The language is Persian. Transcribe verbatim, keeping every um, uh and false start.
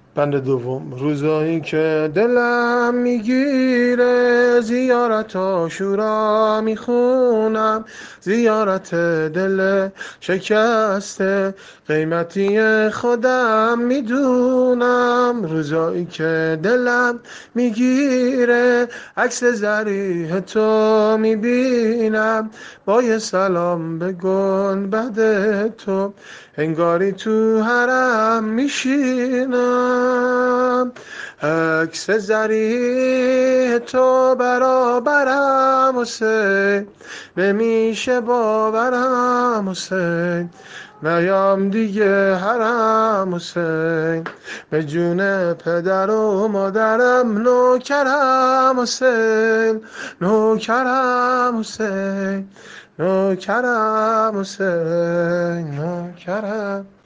بند دوم: روزایی که دلم میگیره زیارت عاشورا میخونم، زیارت دل شکسته قیمتی خودم میدونم. روزایی که دلم میگیره عکس زریح تو میبینم، با یه سلام به گنبد تو انگاری تو حرم میشینم. عکس زریح تو برابرم حسین، نمیشه باورم حسین، نیام دیگه حرم حسین، به جون پدر و مادرم نوکرم حسین، نوکرم حسین، نوکرم حسین، نوکرم.